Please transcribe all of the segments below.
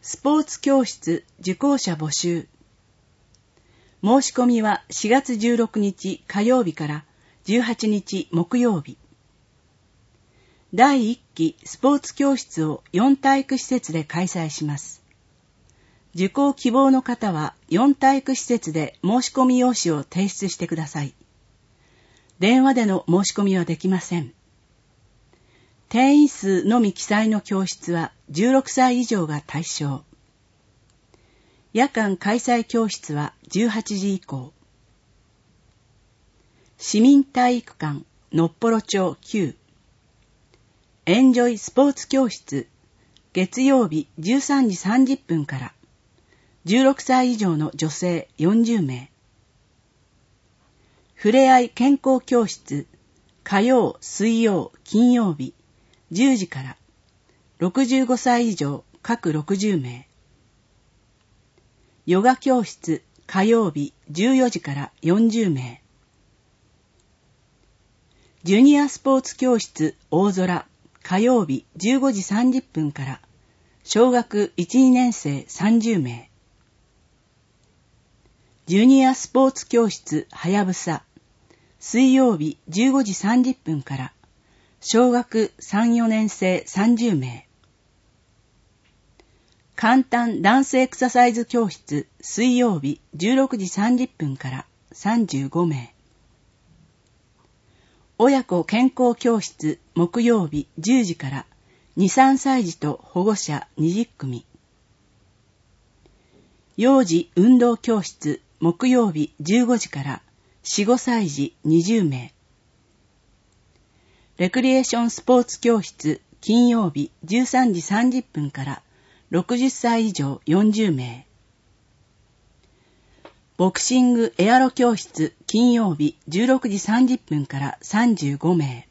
スポーツ教室受講者募集。申し込みは4月16日火曜日から18日木曜日。第1期スポーツ教室を4体育施設で開催します。受講希望の方は4体育施設で申し込み用紙を提出してください。電話での申し込みはできません。定員数のみ記載の教室は16歳以上が対象。夜間開催教室は18時以降。市民体育館のっぽろ町9。エンジョイスポーツ教室月曜日13時30分から16歳以上の女性40名。ふれあい健康教室火曜、水曜、金曜日10時から65歳以上各60名。ヨガ教室火曜日14時から40名。ジュニアスポーツ教室大空火曜日15時30分から小学 1,2 年生30名。ジュニアスポーツ教室はやぶさ水曜日15時30分から小学 3,4 年生30名。簡単ダンスエクササイズ教室水曜日16時30分から35名。親子健康教室木曜日10時から2、3歳児と保護者20組。幼児運動教室木曜日15時から4、5歳児20名。レクリエーションスポーツ教室金曜日13時30分から60歳以上40名。ボクシングエアロ教室金曜日16時30分から35名。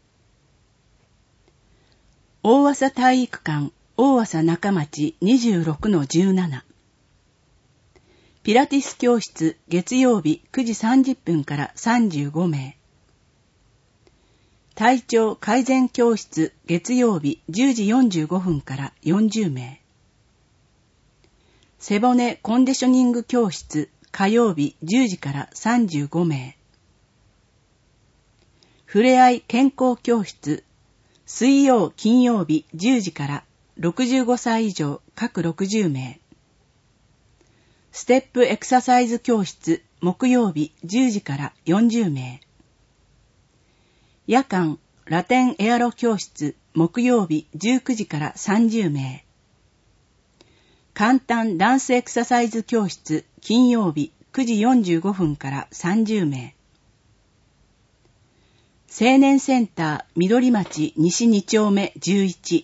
大浅体育館大浅中町 26-17。ピラティス教室月曜日9時30分から35名。体調改善教室月曜日10時45分から40名。背骨コンディショニング教室火曜日10時から35名。ふれあい健康教室水曜金曜日10時から65歳以上各60名。ステップエクササイズ教室木曜日10時から40名。夜間ラテンエアロ教室木曜日19時から30名。簡単ダンスエクササイズ教室金曜日9時45分から30名。青年センター緑町西2丁目11。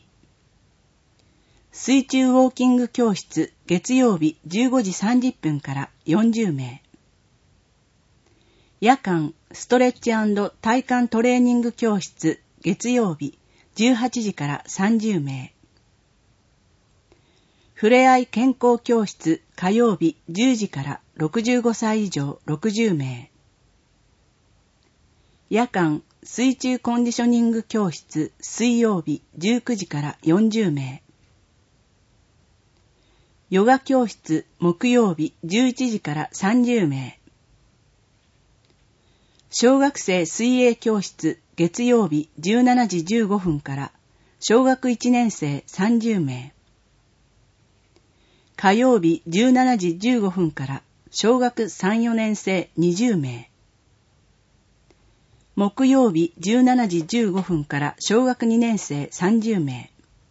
水中ウォーキング教室月曜日15時30分から40名。夜間ストレッチ&体幹トレーニング教室月曜日18時から30名。ふれあい健康教室火曜日10時から65歳以上60名。夜間水中コンディショニング教室水曜日19時から40名。ヨガ教室木曜日11時から30名。小学生水泳教室月曜日17時15分から小学1年生30名。火曜日17時15分から小学3、4年生20名。木曜日17時15分から小学2年生30名。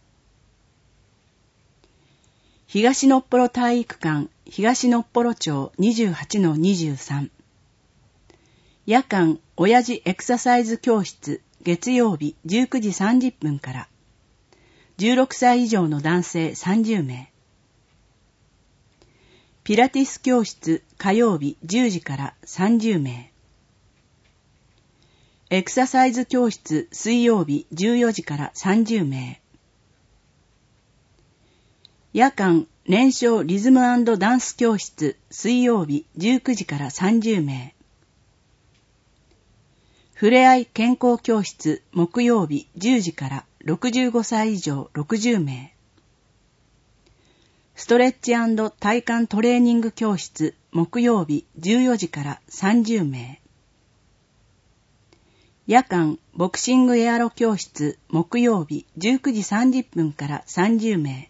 東のっぽろ体育館東のっぽろ町 28-23。夜間親父エクササイズ教室月曜日19時30分から16歳以上の男性30名。ピラティス教室火曜日10時から30名。エクササイズ教室水曜日14時から30名。夜間燃焼リズム&ダンス教室水曜日19時から30名。ふれあい健康教室木曜日10時から65歳以上60名。 ストレッチ&体幹トレーニング教室木曜日14時から30名。夜間ボクシングエアロ教室木曜日19時30分から30名。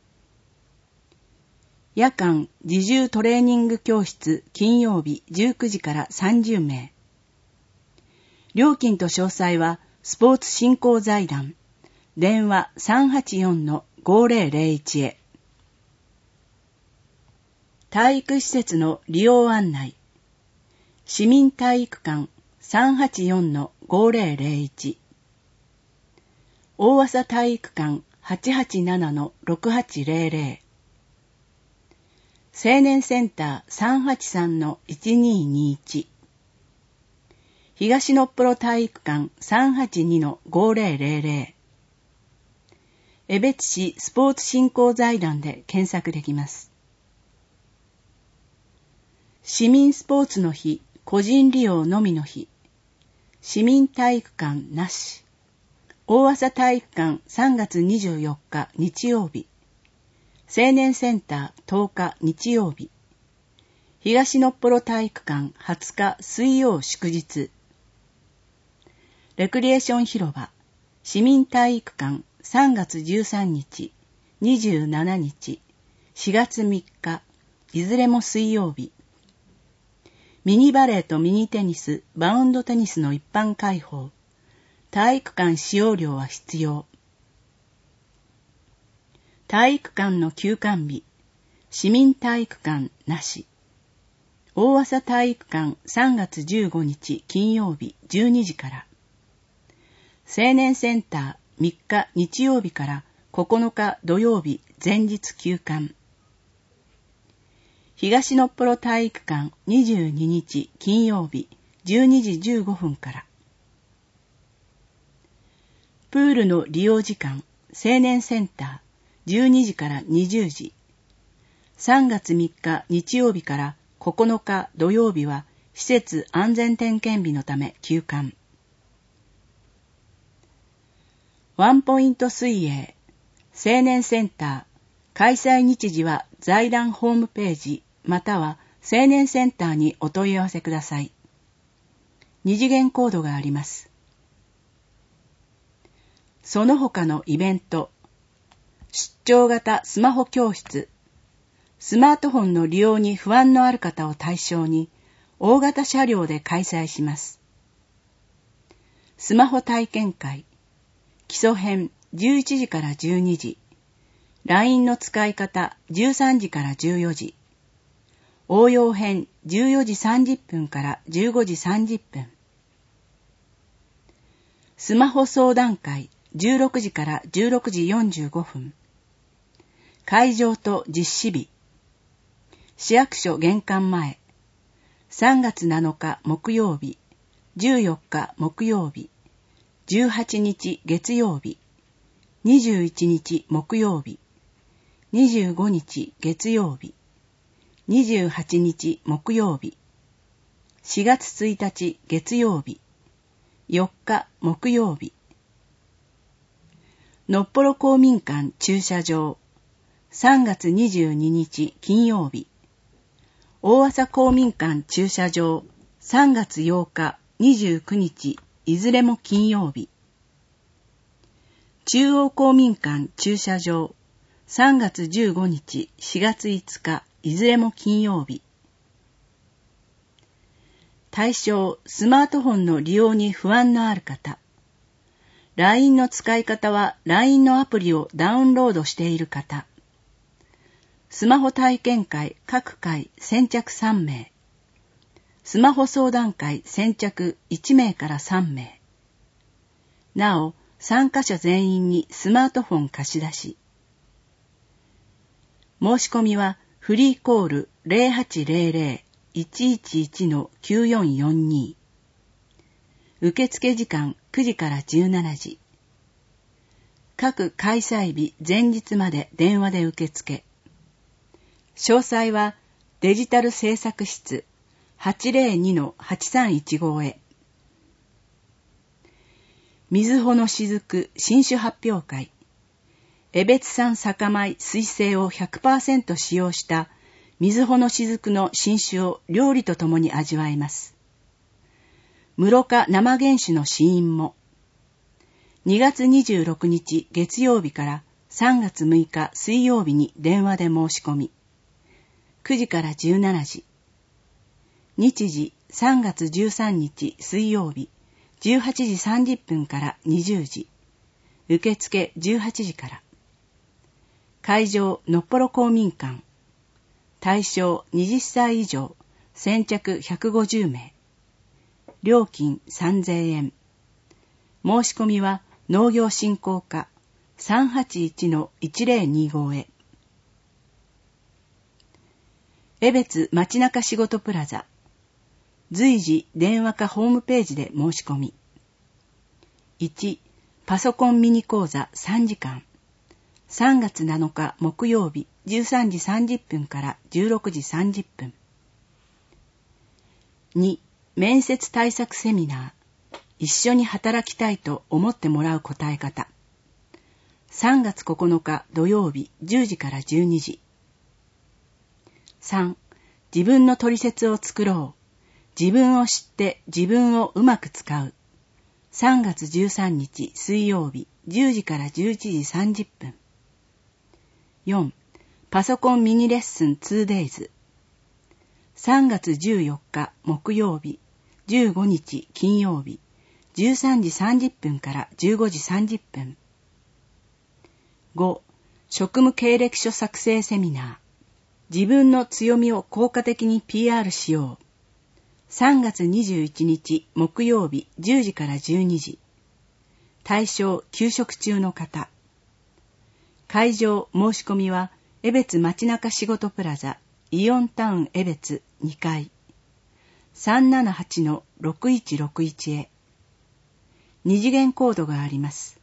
夜間自重トレーニング教室金曜日19時から30名。料金と詳細はスポーツ振興財団電話 384-5001 へ。体育施設の利用案内。市民体育館 384-5001 大浅体育館 887-6800 青年センター 383-1221 東のっぽろ体育館 382-5000 江別市スポーツ振興財団で検索できます。市民スポーツの日、個人利用のみの日。市民体育館なし。大浅体育館3月24日日曜日。青年センター10日日曜日。東のっぽろ体育館20日水曜祝日。レクリエーション広場。市民体育館3月13日、27日、4月3日、いずれも水曜日。ミニバレーとミニテニス、バウンドテニスの一般開放。体育館使用料は必要。体育館の休館日。市民体育館なし。大浅体育館3月15日金曜日12時から。青年センター3日日曜日から9日土曜日前日休館。東のっぽろ体育館22日金曜日12時15分から。プールの利用時間青年センター12時から20時。3月3日日曜日から9日土曜日は施設安全点検日のため休館。ワンポイント水泳青年センター開催日時は財団ホームページまたは青年センターにお問い合わせください。2次元コードがあります。その他のイベント、出張型スマホ教室、スマートフォンの利用に不安のある方を対象に大型車両で開催します。スマホ体験会、基礎編11時から12時、LINE の使い方13時から14時、応用編14時30分から15時30分。スマホ相談会16時から16時45分。会場と実施日。市役所玄関前。3月7日木曜日、14日木曜日、18日月曜日、21日木曜日、25日月曜日、28日木曜日、4月1日月曜日、4日木曜日。のっぽろ公民館駐車場、3月22日金曜日。大浅公民館駐車場、3月8日、29日、いずれも金曜日。中央公民館駐車場、3月15日、4月5日、いずれも金曜日。対象、スマートフォンの利用に不安のある方。LINE の使い方は LINE のアプリをダウンロードしている方。スマホ体験会各回先着3名。スマホ相談会先着1名から3名。なお、参加者全員にスマートフォン貸し出し。申し込みはフリーコール 0800-111-9442。受付時間9時から17時。各開催日前日まで電話で受付。詳細はデジタル制作室 802-8315 へ。みずほのしずく新種発表会。 江別産酒米水性を 100% 使用した水穂の雫の新酒を料理とともに味わえます。室賀生原酒の試飲も、2月26日月曜日から3月6日水曜日に電話で申し込み、9時から17時、日時3月13日水曜日18時30分から20時、受付18時から。会場のっぽろ公民館。対象20歳以上、先着150名。料金3000円。申し込みは農業振興課 381-1025 へ。江別街中仕事プラザ。随時電話かホームページで申し込み。1、パソコンミニ講座3時間。3月7日木曜日13時30分から16時30分。2、面接対策セミナー。一緒に働きたいと思ってもらう答え方。3月9日土曜日10時から12時。3、自分のトリセツを作ろう。自分を知って自分をうまく使う。3月13日水曜日10時から11時30分。4. パソコンミニレッスン 2days。3月14日木曜日、15日金曜日、13時30分から15時30分。5. 職務経歴書作成セミナー。自分の強みを効果的に PR しよう。3月21日木曜日10時から12時。対象休職中の方。会場申し込みは江別街中仕事プラザイオンタウン江別2階 378-6161 へ。2次元コードがあります。